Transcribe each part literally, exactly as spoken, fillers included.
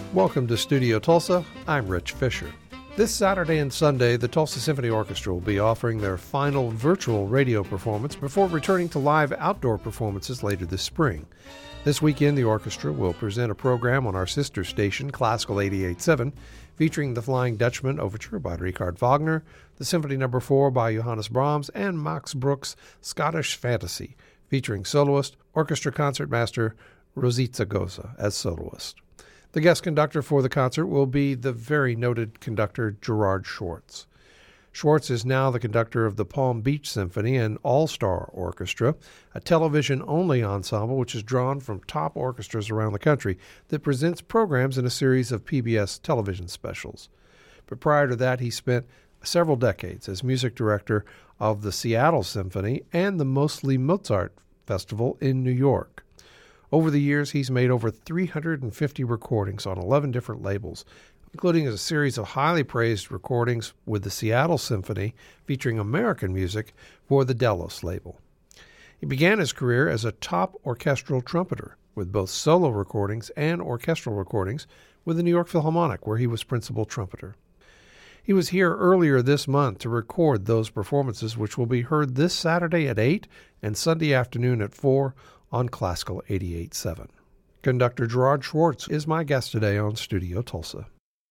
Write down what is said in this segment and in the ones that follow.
Welcome to Studio Tulsa. I'm Rich Fisher. This Saturday and Sunday, the Tulsa Symphony Orchestra will be offering their final virtual radio performance before returning to live outdoor performances later this spring. This weekend, the orchestra will present a program on our sister station, Classical eighty-eight point seven, featuring the Flying Dutchman Overture by Richard Wagner, the Symphony Number four by Johannes Brahms, and Max Bruch's Scottish Fantasy, featuring soloist, orchestra concertmaster Rosita Goza as soloist. The guest conductor for the concert will be the very noted conductor Gerard Schwartz. Schwartz is now the conductor of the Palm Beach Symphony and All-Star Orchestra, a television-only ensemble which is drawn from top orchestras around the country that presents programs in a series of P B S television specials. But prior to that, he spent several decades as music director of the Seattle Symphony and the Mostly Mozart Festival in New York. Over the years, he's made over three hundred fifty recordings on eleven different labels, including a series of highly praised recordings with the Seattle Symphony featuring American music for the Delos label. He began his career as a top orchestral trumpeter, with both solo recordings and orchestral recordings with the New York Philharmonic, where he was principal trumpeter. He was here earlier this month to record those performances, which will be heard this Saturday at eight and Sunday afternoon at four on Classical eighty-eight point seven. Conductor Gerard Schwartz is my guest today on Studio Tulsa.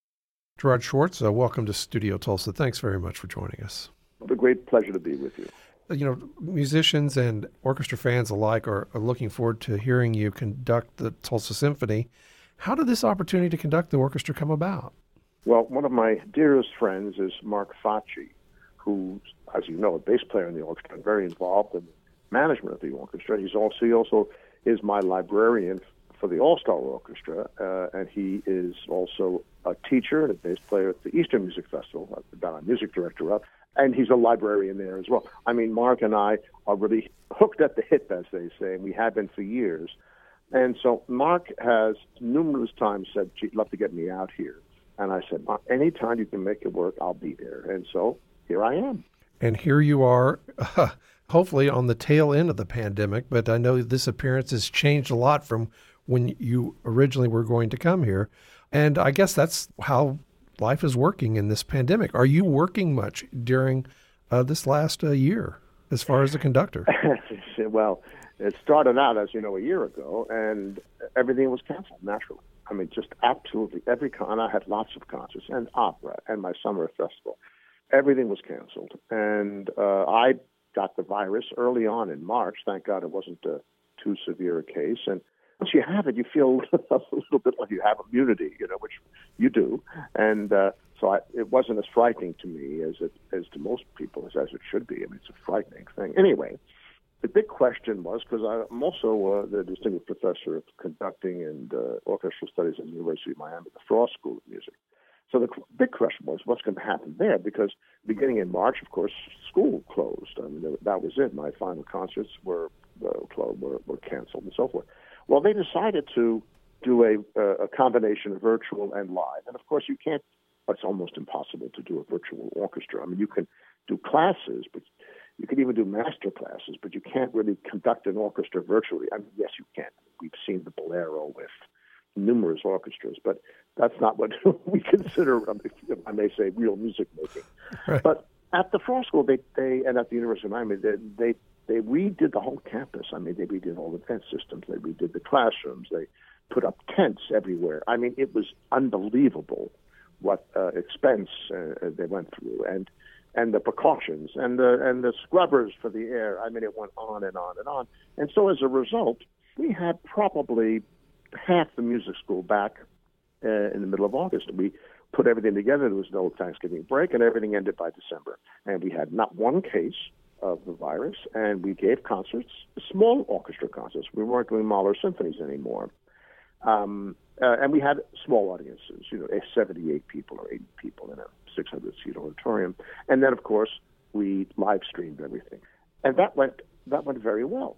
Gerard Schwartz, uh, welcome to Studio Tulsa. Thanks very much for joining us. It's a great pleasure to be with you. You know, musicians and orchestra fans alike are, are looking forward to hearing you conduct the Tulsa Symphony. How did this opportunity to conduct the orchestra come about? Well, one of my dearest friends is Mark Facci, who, as you know, a bass player in the orchestra and very involved in the management of the orchestra. He's also, he also is my librarian for the All-Star Orchestra, uh, and he is also a teacher and a bass player at the Eastern Music Festival, that I'm music director of, and he's a librarian there as well. I mean, Mark and I are really hooked at the hip, as they say, and we have been for years. And so Mark has numerous times said, gee, love to get me out here. And I said, Mark, anytime you can make it work, I'll be there. And so here I am. And here you are, uh, hopefully on the tail end of the pandemic, but I know this appearance has changed a lot from when you originally were going to come here. And I guess that's how life is working in this pandemic. Are you working much during uh, this last uh, year as far as a conductor? Well, it started out, as you know, a year ago, and everything was canceled, naturally. I mean, just absolutely every con. I had lots of concerts and opera and my summer festival. Everything was canceled. And uh, I got the virus early on in March. Thank God it wasn't a too severe a case. And once you have it, you feel a little bit like you have immunity, you know, which you do. And uh, so I, it wasn't as frightening to me as it as to most people, as, as it should be. I mean, it's a frightening thing. Anyway, the big question was, because I'm also uh, the distinguished professor of conducting and uh, orchestral studies at the University of Miami, the Frost School of Music. So the big question was, what's going to happen there? Because beginning in March, of course, school closed. I mean, that was it. My final concerts were uh, closed, were, were canceled, and so forth. Well, they decided to do a, a combination of virtual and live. And, of course, you can't, it's almost impossible to do a virtual orchestra. I mean, you can do classes, but you can even do master classes, but you can't really conduct an orchestra virtually. I mean, yes, you can. We've seen the Bolero with numerous orchestras, but that's not what we consider, if I may say, real music making. Right. But at the Frost School, they, they and at the University of Miami, they, they they redid the whole campus. I mean, they redid all the vent systems. They redid the classrooms. They put up tents everywhere. I mean, it was unbelievable what uh, expense uh, they went through, and and the precautions, and the and the scrubbers for the air. I mean, it went on and on and on. And so as a result, we had probably half the music school back uh, in the middle of August. We put everything together. There was no Thanksgiving break, and everything ended by December. And we had not one case of the virus, and we gave concerts, small orchestra concerts. We weren't doing Mahler symphonies anymore. Um, uh, and we had small audiences, you know, seventy-eight people or eighty people in a six hundred seat auditorium. And then, of course, we live streamed everything. And that went that went very well.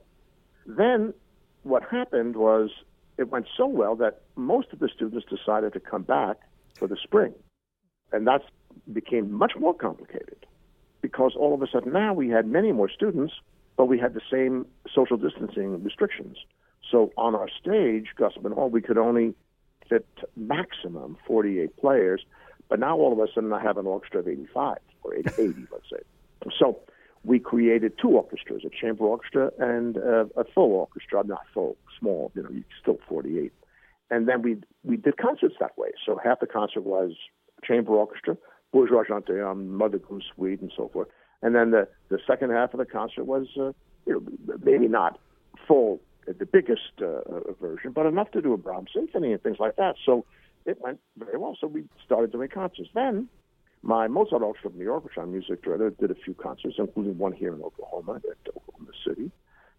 Then what happened was it went so well that most of the students decided to come back for the spring. And that became much more complicated because all of a sudden now we had many more students, but we had the same social distancing restrictions. So on our stage, Gusman Hall, we could only fit maximum forty-eight players. But now all of a sudden I have an orchestra of eighty-five or eighty, eighty let's say. So we created two orchestras, a chamber orchestra and a, a full orchestra, not full, small, you know, still forty-eight. And then we we did concerts that way. So half the concert was chamber orchestra, Bourgeois Gentilhomme, Mother Goose Suite, and so forth. And then the, the second half of the concert was, uh, you know, maybe not full, the biggest uh, version, but enough to do a Brahms symphony and things like that. So it went very well. So we started doing concerts. Then my Mozart Orchestra of New York, which I'm music director, did a few concerts, including one here in Oklahoma, at Oklahoma City.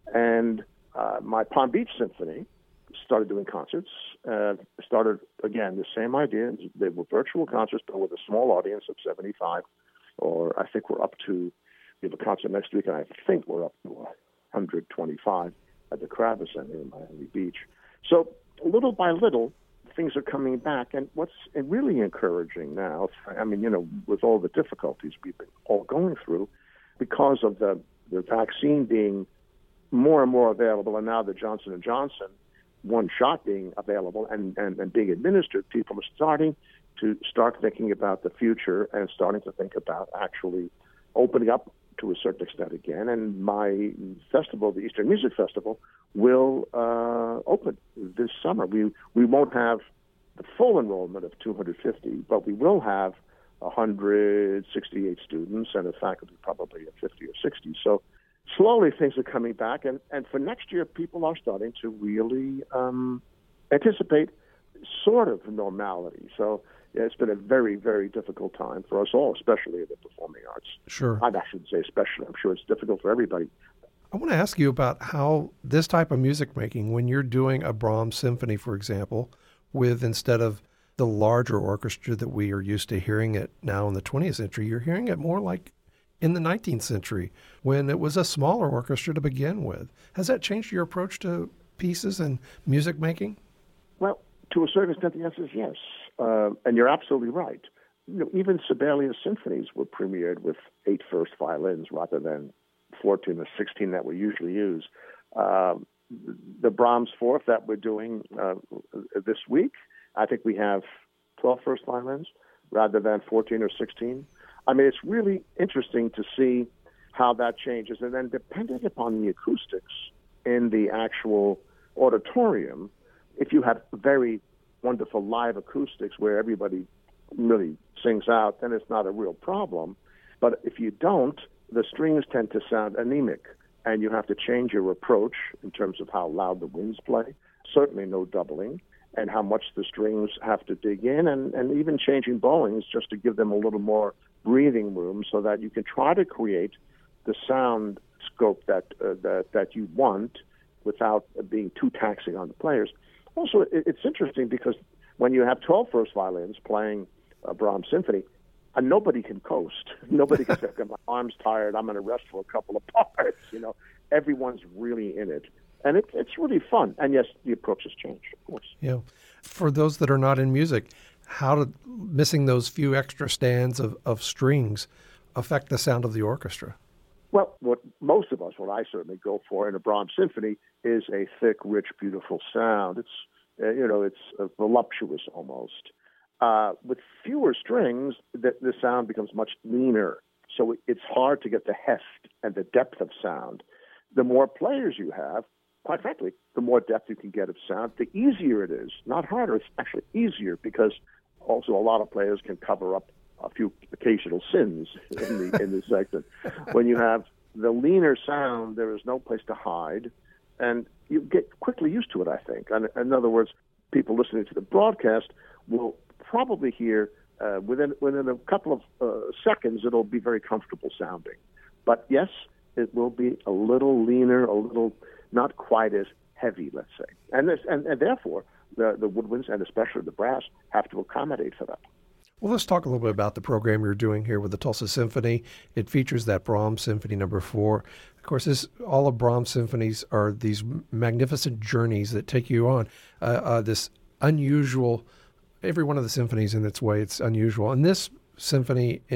And uh, my Palm Beach Symphony started doing concerts. Uh, started, again, the same idea. They were virtual concerts, but with a small audience of seventy-five, or I think we're up to, we have a concert next week, and I think we're up to one hundred twenty-five at the Kravis Center in Miami Beach. So little by little, things are coming back. And what's really encouraging now, I mean, you know, with all the difficulties we've been all going through, because of the, the vaccine being more and more available, and now the Johnson and Johnson one shot being available and, and, and being administered, people are starting to start thinking about the future and starting to think about actually opening up to a certain extent again. And my festival, the Eastern Music Festival, will uh, open this summer. We we won't have the full enrollment of two hundred fifty, but we will have one hundred sixty-eight students and a faculty probably of fifty or sixty. So slowly things are coming back, and, and for next year, people are starting to really um, anticipate sort of normality. So yeah, it's been a very, very difficult time for us all, especially in the performing arts. Sure. I shouldn't say especially. I'm sure it's difficult for everybody. I want to ask you about how this type of music making, when you're doing a Brahms symphony, for example, with instead of the larger orchestra that we are used to hearing it now in the twentieth century, you're hearing it more like in the nineteenth century, when it was a smaller orchestra to begin with. Has that changed your approach to pieces and music making? Well, to a certain extent, the answer is yes. Uh, and you're absolutely right. You know, even Sibelius symphonies were premiered with eight first violins rather than fourteen or sixteen that we usually use. Uh, the Brahms Fourth that we're doing uh, this week, I think we have twelve first violins rather than fourteen or sixteen. I mean, it's really interesting to see how that changes. And then depending upon the acoustics in the actual auditorium, if you have very wonderful live acoustics where everybody really sings out, then it's not a real problem. But if you don't, the strings tend to sound anemic, and you have to change your approach in terms of how loud the winds play, certainly no doubling, and how much the strings have to dig in, and, and even changing bowings just to give them a little more breathing room so that you can try to create the sound scope that uh, that, that you want without being too taxing on the players. Also, it, it's interesting because when you have twelve first violins playing a Brahms symphony, uh, nobody can coast. Nobody can say, my arm's tired, I'm going to rest for a couple of parts. You know, everyone's really in it. And it, it's really fun. And yes, the approach has changed, of course. Yeah. For those that are not in music, how did missing those few extra stands of, of strings affect the sound of the orchestra? Well, what most of us, what I certainly go for in a Brahms symphony, is a thick, rich, beautiful sound. It's, uh, you know, it's uh, voluptuous almost. Uh, with fewer strings, the, the sound becomes much leaner. So it's hard to get the heft and the depth of sound. The more players you have, quite frankly, the more depth you can get of sound, the easier it is. Not harder, it's actually easier because also a lot of players can cover up a few occasional sins in the in the section. When you have the leaner sound, there is no place to hide, and you get quickly used to it, I think. And in other words, people listening to the broadcast will probably hear uh, within within a couple of uh, seconds, it'll be very comfortable sounding. But yes, it will be a little leaner, a little not quite as heavy, let's say. And this, and, and therefore, the, the woodwinds and especially the brass have to accommodate for that. Well, let's talk a little bit about the program you're doing here with the Tulsa Symphony. It features that Brahms Symphony Number Four. Of course, this, all of Brahms symphonies are these magnificent journeys that take you on uh, uh, this unusual. Every one of the symphonies in its way, it's unusual. And this symphony, in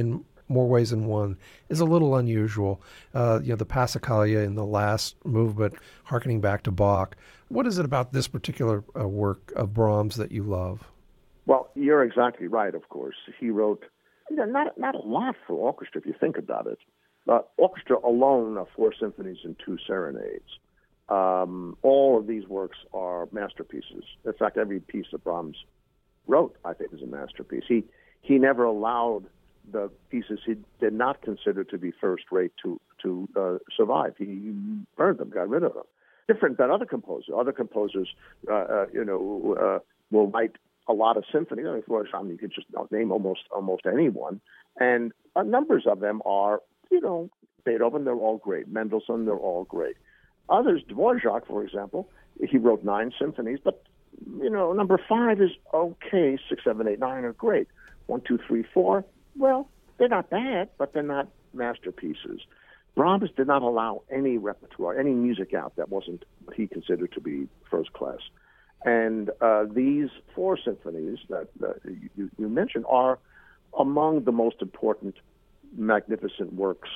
more ways than one is a little unusual. Uh, you know, the Passacaglia in the last movement, harkening back to Bach. What is it about this particular uh, work of Brahms that you love? Well, you're exactly right, of course. He wrote you know, not, not a lot for orchestra, if you think about it. Uh, orchestra alone are four symphonies and two serenades. Um, all of these works are masterpieces. In fact, every piece that Brahms wrote, I think, is a masterpiece. He he never allowed the pieces he did not consider to be first-rate to to uh, survive. He burned them, got rid of them. Different than other composers. Other composers, uh, uh, you know, uh, will write a lot of symphonies. I mean, for example, you could just name almost almost anyone, and uh, numbers of them are, you know, Beethoven. They're all great. Mendelssohn. They're all great. Others, Dvorak, for example, he wrote nine symphonies, but, you know, number five is okay. Six, seven, eight, nine are great. One, two, three, four, well, they're not bad, but they're not masterpieces. Brahms did not allow any repertoire, any music out that wasn't what he considered to be first class. And uh, these four symphonies that uh, you, you mentioned are among the most important, magnificent works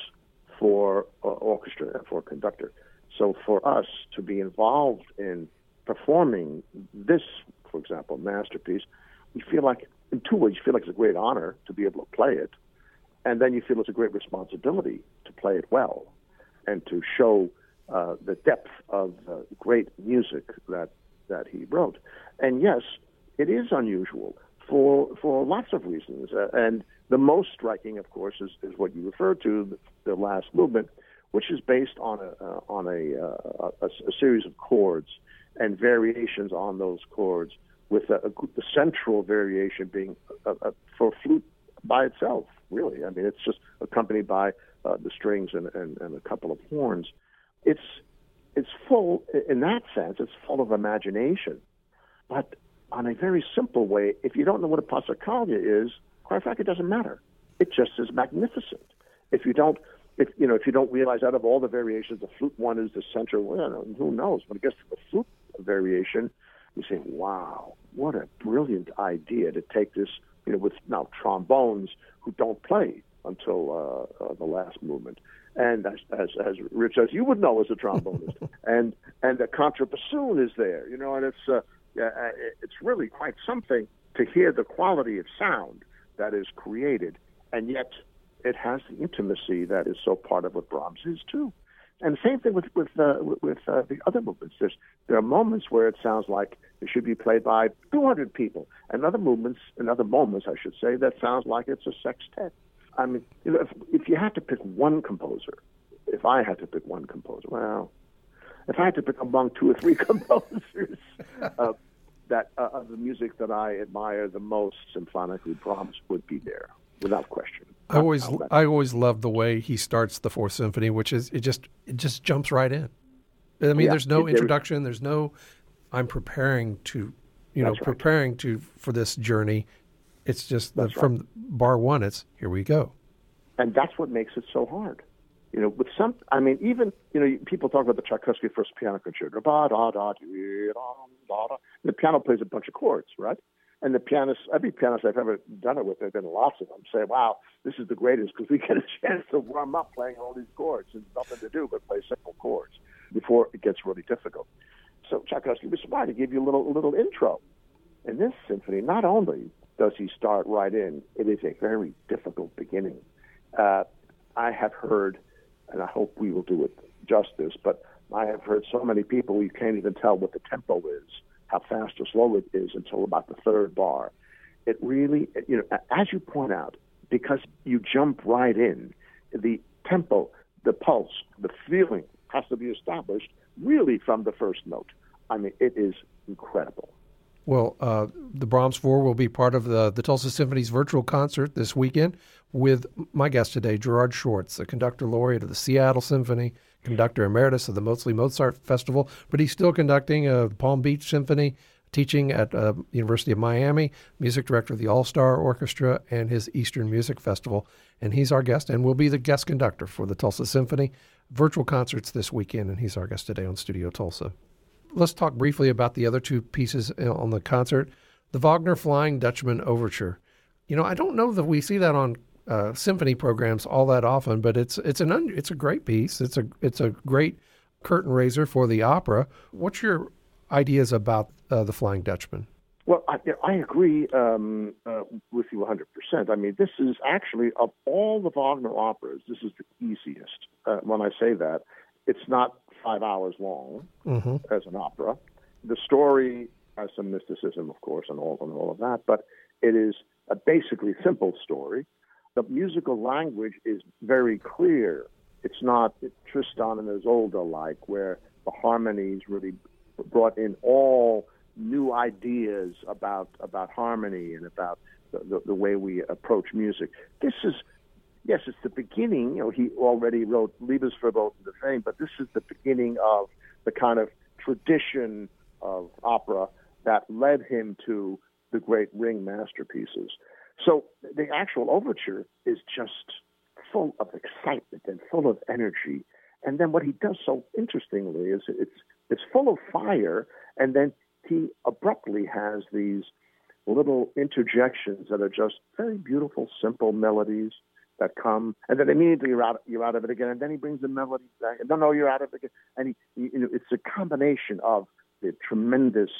for uh, orchestra and for conductor. So for us to be involved in performing this, for example, masterpiece, we feel like, in two ways, you feel like it's a great honor to be able to play it, and then you feel it's a great responsibility to play it well and to show uh, the depth of uh, great music that that he wrote. And yes, it is unusual for for lots of reasons. Uh, and the most striking, of course, is, is what you referred to, the, the last movement, which is based on a uh, on a, uh, a a series of chords and variations on those chords, with a, a, the central variation being a, a, for flute by itself. Really, I mean, it's just accompanied by uh, the strings and, and, and a couple of horns. It's it's full in that sense. It's full of imagination, but on a very simple way. If you don't know what a Passacaglia is, quite frankly, it doesn't matter. It just is magnificent. If you don't If you know, if you don't realize out of all the variations, the flute one is the center. Well, who knows? When it gets to the flute variation, you say, "Wow, what a brilliant idea to take this." You know, with now trombones who don't play until uh, uh, the last movement, and as, as as Rich, as you would know as a trombonist, and and the contrabassoon is there. You know, and it's uh, it's really quite something to hear the quality of sound that is created, and yet it has the intimacy that is so part of what Brahms is too. And the same thing with with uh, with uh, the other movements. There's there are moments where it sounds like it should be played by two hundred people, and other movements, and other moments, I should say, that sounds like it's a sextet. I mean, you know, if, if you had to pick one composer, if I had to pick one composer, well, if I had to pick among two or three composers uh, that uh, of the music that I admire the most symphonically, Brahms would be there, without question. I always, I always love the way he starts the Fourth Symphony, which is it just it just jumps right in. I mean, yeah, there's no it, introduction. There's no, I'm preparing to, you know, right. preparing to for this journey. It's just the, right. from bar one. It's here we go, and that's what makes it so hard. You know, with some, I mean, even you know, people talk about the Tchaikovsky First Piano Concerto. Ba da da da da da. The piano plays a bunch of chords, right? And the pianist, every pianist I've ever done it with, there have been lots of them, say, wow, this is the greatest because we get a chance to warm up playing all these chords. There's nothing to do but play simple chords before it gets really difficult. So Tchaikovsky was smart to give you a little, a little intro. In this symphony, not only does he start right in, it is a very difficult beginning. Uh, I have heard, and I hope we will do it justice, but I have heard so many people you can't even tell what the tempo is, how fast or slow it is until about the third bar. It really, you know, as you point out, because you jump right in, the tempo, the pulse, the feeling has to be established really from the first note. I mean, it is incredible. Well, uh, the Brahms Four will be part of the, the Tulsa Symphony's virtual concert this weekend with my guest today, Gerard Schwartz, the conductor laureate of the Seattle Symphony, conductor emeritus of the Mostly Mozart Festival, but he's still conducting uh, the Palm Beach Symphony, teaching at uh, University of Miami, music director of the All-Star Orchestra and his Eastern Music Festival. And he's our guest and will be the guest conductor for the Tulsa Symphony. Virtual concerts this weekend, and he's our guest today on Studio Tulsa. Let's talk briefly about the other two pieces on the concert. The Wagner Flying Dutchman Overture. You know, I don't know that we see that on uh, symphony programs all that often, but it's it's an un, it's a great piece. It's a it's a great curtain raiser for the opera. What's your ideas about uh, the Flying Dutchman? Well, I, I agree um, uh, with you one hundred percent. I mean, this is actually, of all the Wagner operas, this is the easiest. Uh, when I say that, it's not five hours long mm-hmm. as an opera. The story has some mysticism, of course, and all, and all of that, but it is a basically simple story. The musical language is very clear. It's not Tristan and Isolde-like, where the harmonies really brought in all new ideas about about harmony and about the, the, the way we approach music. This is, yes, it's the beginning. You know, he already wrote Liebesverbot and the Fame, but this is the beginning of the kind of tradition of opera that led him to the great Ring masterpieces. So the actual overture is just full of excitement and full of energy. And then what he does so interestingly is it's it's full of fire, and then he abruptly has these little interjections that are just very beautiful, simple melodies that come, and then immediately you're out, you're out of it again, and then he brings the melody back, and no, no, you're out of it again. And he, he, you know, it's a combination of the tremendous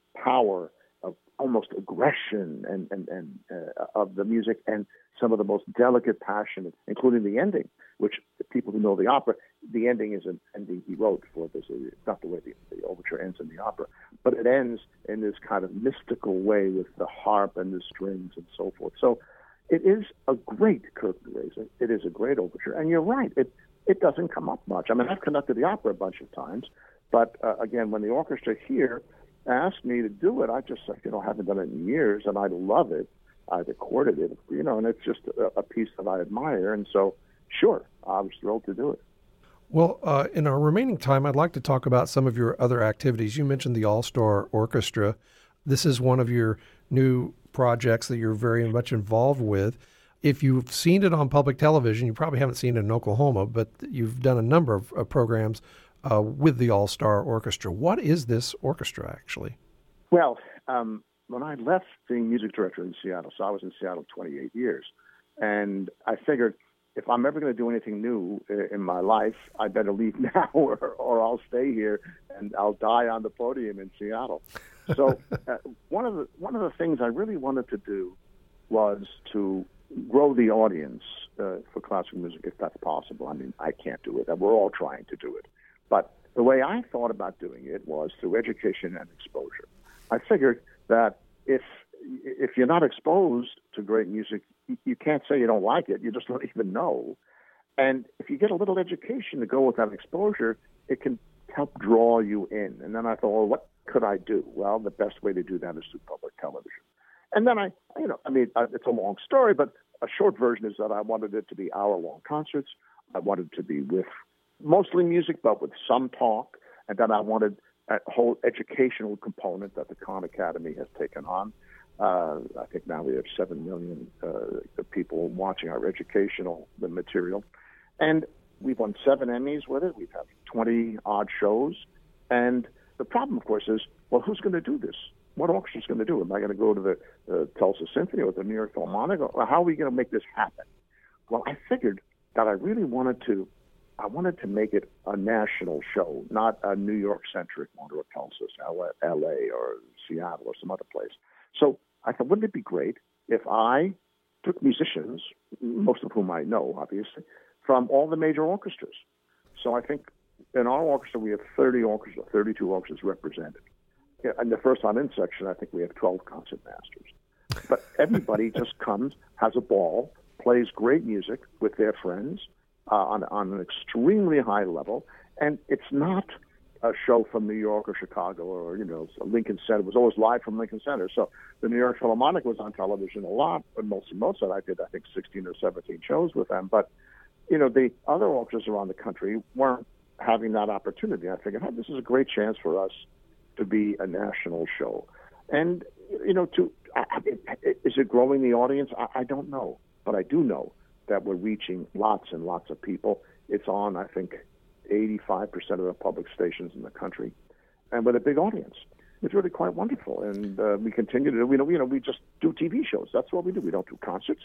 power of almost aggression and, and, and uh, of the music, and some of the most delicate passion, including the ending, which the people who know the opera, the ending is an ending he wrote for this. It's not the way the, the overture ends in the opera, but it ends in this kind of mystical way with the harp and the strings and so forth. So it is a great curtain raiser. It is a great overture. And you're right, it, it doesn't come up much. I mean, I've conducted the opera a bunch of times, but uh, again, when the orchestra here asked me to do it, I just said, you know, I haven't done it in years, and I love it. I recorded it, you know, and it's just a, a piece that I admire. And so, sure, I was thrilled to do it. Well, uh, in our remaining time, I'd like to talk about some of your other activities. You mentioned the All-Star Orchestra. This is one of your new projects that you're very much involved with. If you've seen it on public television, you probably haven't seen it in Oklahoma, but you've done a number of uh, programs uh, with the All-Star Orchestra. What is this orchestra, actually? Well, um, when I left being music director in Seattle, so I was in Seattle twenty-eight years, and I figured if I'm ever going to do anything new in my life, I better leave now or, or I'll stay here and I'll die on the podium in Seattle. So uh, one of the one of the things I really wanted to do was to grow the audience uh, for classical music, if that's possible. I mean, I can't do it, and we're all trying to do it. But the way I thought about doing it was through education and exposure. I figured that if if you're not exposed to great music, you can't say you don't like it. You just don't even know. And if you get a little education to go with that exposure, it can help draw you in. And then I thought, well, what could I do? Well, the best way to do that is through public television. And then I, you know, I mean, it's a long story, but a short version is that I wanted it to be hour-long concerts. I wanted it to be with mostly music, but with some talk. And then I wanted a whole educational component that the Khan Academy has taken on. Uh, I think now we have seven million uh, people watching our educational material. And we've won seven Emmys with it. We've had twenty odd shows. And the problem, of course, is, well, who's going to do this? What orchestra is going to do it? Am I going to go to the uh, Tulsa Symphony or the New York Philharmonic? Or how are we going to make this happen? Well, I figured that I really wanted to I wanted to make it a national show, not a New York-centric one or Tulsa, L A or Seattle or some other place. So I thought, wouldn't it be great if I took musicians, most of whom I know, obviously, from all the major orchestras? So I think in our orchestra, we have thirty orchestras, thirty-two orchestras represented. In the first on-in section, I think we have twelve concertmasters. But everybody just comes, has a ball, plays great music with their friends uh, on, on an extremely high level, and it's not a show from New York or Chicago or, you know, Lincoln Center. It was always live from Lincoln Center. So the New York Philharmonic was on television a lot, but mostly Mozart. I did, I think, sixteen or seventeen shows with them. But, you know, the other orchestras around the country weren't having that opportunity. I figured, hey, this is a great chance for us to be a national show. And, you know, to I, is it growing the audience? I, I don't know. But I do know that we're reaching lots and lots of people. It's on, I think, eighty-five percent of the public stations in the country, and with a big audience. It's really quite wonderful, and uh, we continue to do, you know, you know, we just do T V shows. That's what we do. We don't do concerts.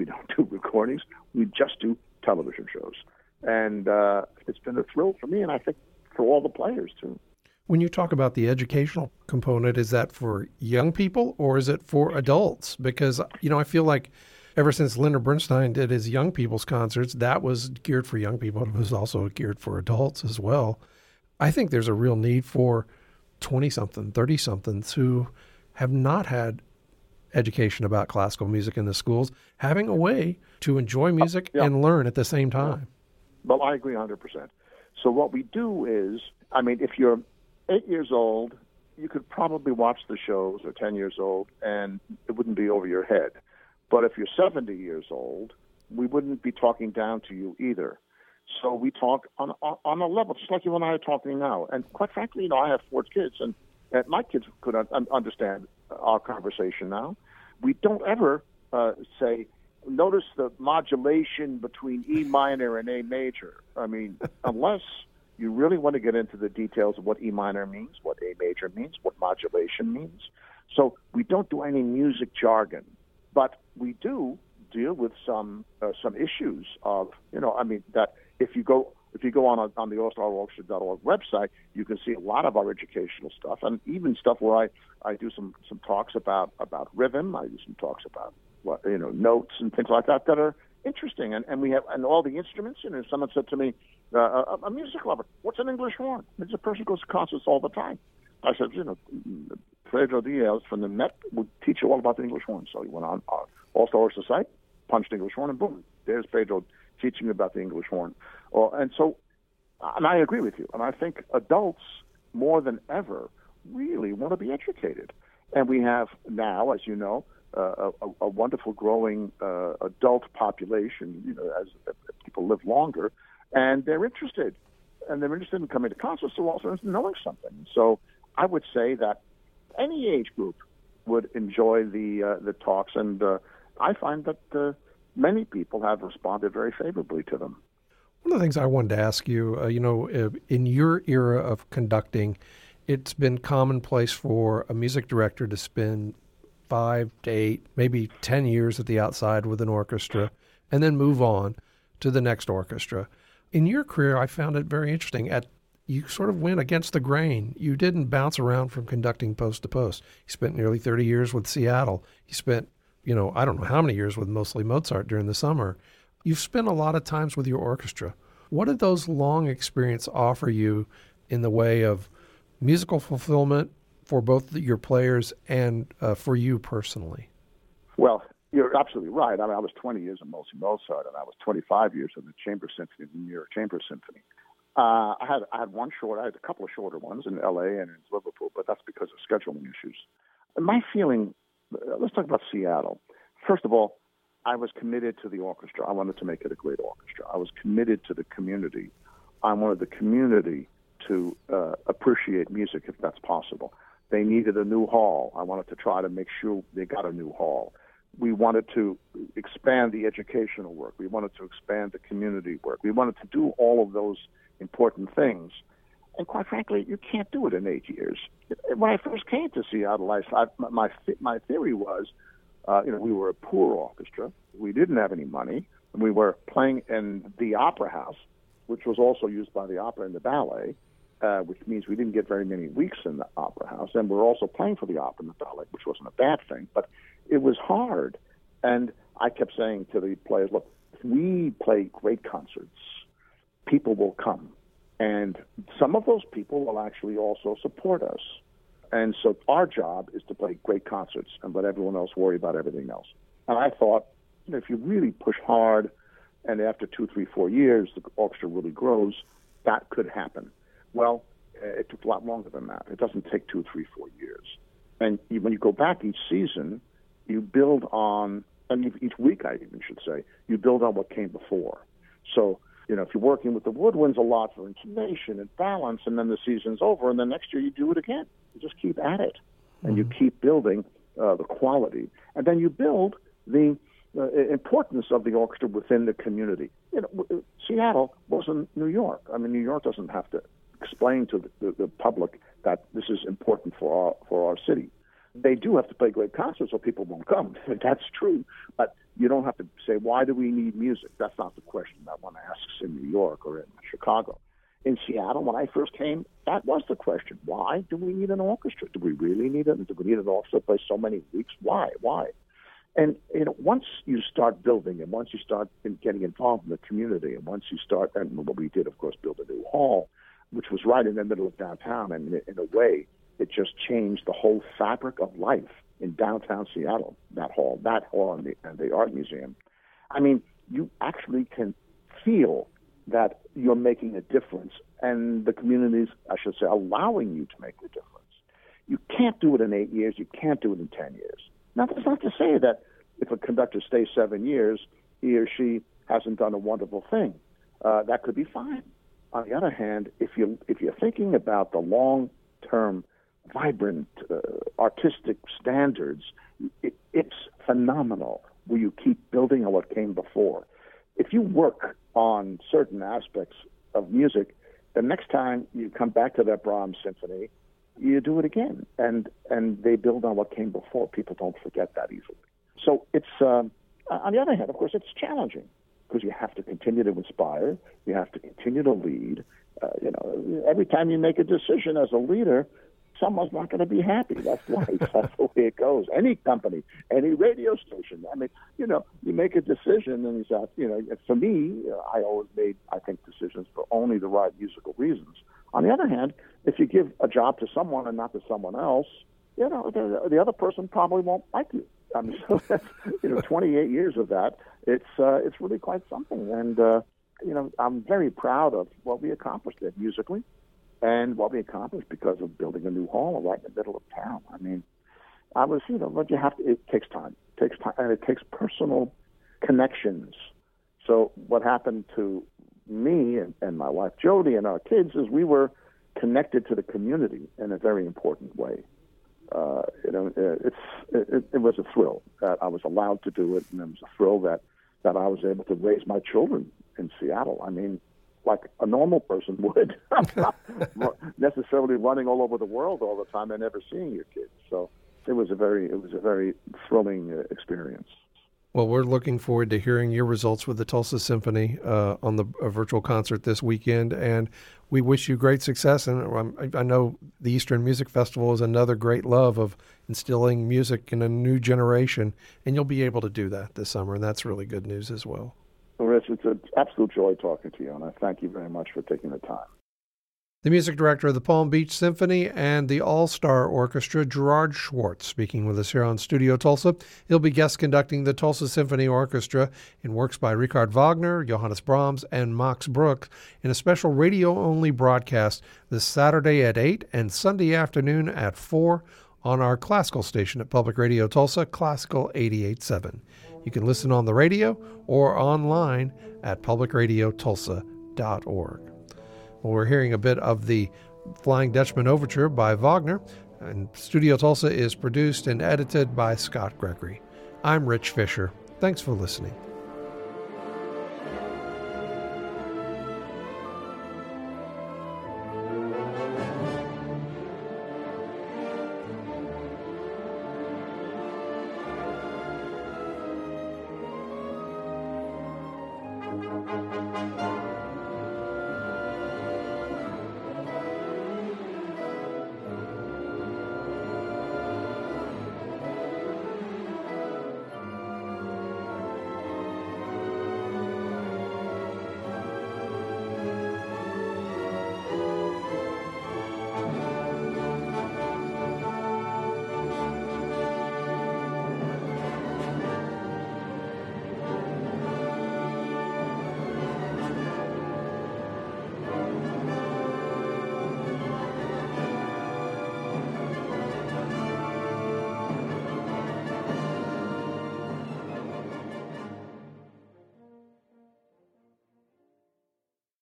We don't do recordings. We just do television shows. And uh, it's been a thrill for me, and I think for all the players, too. When you talk about the educational component, is that for young people or is it for adults? Because, you know, I feel like ever since Leonard Bernstein did his young people's concerts, that was geared for young people. It was also geared for adults as well. I think there's a real need for twenty-something, thirty-somethings who have not had education about classical music in the schools, having a way to enjoy music uh, yeah. and learn at the same time. Well, I agree one hundred percent. So what we do is, I mean, if you're eight years old, you could probably watch the shows, or ten years old, and it wouldn't be over your head. But if you're seventy years old, we wouldn't be talking down to you either. So we talk on on a level, just like you and I are talking now. And quite frankly, you know, I have four kids, and, and my kids could un- understand our conversation now. We don't ever uh, say, notice the modulation between E minor and A major. I mean, unless you really want to get into the details of what E minor means, what A major means, what modulation means. So we don't do any music jargon, but we do deal with some uh, some issues of, you know, I mean, that if you go if you go on a, on the all star orchestra dot org website, you can see a lot of our educational stuff, and even stuff where I, I do some, some talks about, about rhythm. I do some talks about what, you know, notes and things like that that are interesting. And, and we have and all the instruments. You know, someone said to me, uh, a, a music lover, what's an English horn? It's a person who goes to concerts all the time. I said, you know, Pedro Diaz from the Met would teach you all about the English horn. So he went on uh, All Star Orchestra site, punched English horn, and boom, there's Pedro teaching you about the English horn. Uh, and so, and I agree with you. And I think adults, more than ever, really want to be educated. And we have now, as you know, uh, a, a wonderful growing uh, adult population, you know, as uh, people live longer, and they're interested. And they're interested in coming to concerts, so also interested in knowing something. So I would say that any age group would enjoy the uh, the talks, and uh, I find that uh, many people have responded very favorably to them. One of the things I wanted to ask you, uh, you know, in your era of conducting, it's been commonplace for a music director to spend five to eight, maybe ten years at the outside with an orchestra, and then move on to the next orchestra. In your career, I found it very interesting. At you sort of went against the grain. You didn't bounce around from conducting post to post. You spent nearly thirty years with Seattle. You spent, you know, I don't know how many years with mostly Mozart during the summer. You've spent a lot of times with your orchestra. What did those long experience offer you in the way of musical fulfillment for both your players and uh, for you personally? Well, you're absolutely right. I mean, I was twenty years in mostly Mozart, and I was twenty-five years in the Chamber Symphony, the New York Chamber Symphony. Uh, I had I had one short, I had a couple of shorter ones in L A and in Liverpool, but that's because of scheduling issues. And my feeling, let's talk about Seattle. First of all, I was committed to the orchestra. I wanted to make it a great orchestra. I was committed to the community. I wanted the community to uh, appreciate music if that's possible. They needed a new hall. I wanted to try to make sure they got a new hall. We wanted to expand the educational work. We wanted to expand the community work. We wanted to do all of those important things. And quite frankly, you can't do it in eight years. When I first came to Seattle, I, I, my, my theory was, uh, you know, we were a poor orchestra. We didn't have any money. And we were playing in the Opera House, which was also used by the opera and the ballet, uh, which means we didn't get very many weeks in the Opera House. And we were also playing for the opera and the ballet, which wasn't a bad thing. But it was hard. And I kept saying to the players, look, if we play great concerts, people will come. And some of those people will actually also support us. And so our job is to play great concerts and let everyone else worry about everything else. And I thought, you know, if you really push hard and after two, three, four years, the orchestra really grows, that could happen. Well, it took a lot longer than that. It doesn't take two, three, four years. And when you go back each season, you build on, and each week I even should say, you build on what came before. So, you know, if you're working with the woodwinds a lot for intonation and balance, and then the season's over, and then next year you do it again. You just keep at it, and mm-hmm. you keep building uh, the quality. And then you build the uh, importance of the orchestra within the community. You know, Seattle wasn't New York. I mean, New York doesn't have to explain to the, the, the public that this is important for our, for our city. They do have to play great concerts or people won't come. That's true. But you don't have to say, why do we need music? That's not the question that one asks in New York or in Chicago. In Seattle, when I first came, that was the question. Why do we need an orchestra? Do we really need it? Do we need an orchestra to play so many weeks? Why? Why? And you know, once you start building, and once you start in getting involved in the community, and once you start, and what we did, of course, build a new hall, which was right in the middle of downtown, and in a way, it just changed the whole fabric of life in downtown Seattle. That hall, that hall, and the, and the art museum. I mean, you actually can feel that you're making a difference, and the community's, I should say, allowing you to make a difference. You can't do it in eight years. You can't do it in ten years. Now, that's not to say that if a conductor stays seven years, he or she hasn't done a wonderful thing. Uh, that could be fine. On the other hand, if you if you're thinking about the long-term, vibrant, uh, artistic standards, it, it's phenomenal where you keep building on what came before. If you work on certain aspects of music, the next time you come back to that Brahms symphony, you do it again, and and they build on what came before. People don't forget that easily. So it's um, on the other hand, of course, it's challenging because you have to continue to inspire, you have to continue to lead. Uh, you know, every time you make a decision as a leader, someone's not going to be happy. That's life. That's the way it goes. Any company, any radio station. I mean, you know, you make a decision, and you you know, for me, I always made, I think, decisions for only the right musical reasons. On the other hand, if you give a job to someone and not to someone else, you know, the, the other person probably won't like you. I mean, so that's, you know, twenty-eight years of that. It's uh, it's really quite something, and uh, you know, I'm very proud of what we accomplished there musically, and what we accomplished because of building a new hall right in the middle of town. I mean, I was, you know, what you have to. It takes time. It takes time, and it takes personal connections. So what happened to me and, and my wife Jody and our kids is we were connected to the community in a very important way. Uh, you know, it's it, it was a thrill that I was allowed to do it, and it was a thrill that, that I was able to raise my children in Seattle. I mean, like a normal person would, not necessarily running all over the world all the time and never seeing your kids. So it was a very it was a very thrilling uh, experience. Well, we're looking forward to hearing your results with the Tulsa Symphony uh, on the uh, virtual concert this weekend, and we wish you great success. And um, I, I know the Eastern Music Festival is another great love of instilling music in a new generation, and you'll be able to do that this summer, and that's really good news as well. Well, Rich, it's an absolute joy talking to you, and I thank you very much for taking the time. The music director of the Palm Beach Symphony and the All-Star Orchestra, Gerard Schwartz, speaking with us here on Studio Tulsa. He'll be guest conducting the Tulsa Symphony Orchestra in works by Richard Wagner, Johannes Brahms, and Max Bruch in a special radio-only broadcast this Saturday at eight and Sunday afternoon at four on our classical station at Public Radio Tulsa, Classical eighty-eight point seven. You can listen on the radio or online at public radio tulsa dot org. Well, we're hearing a bit of the Flying Dutchman Overture by Wagner, and Studio Tulsa is produced and edited by Scott Gregory. I'm Rich Fisher. Thanks for listening.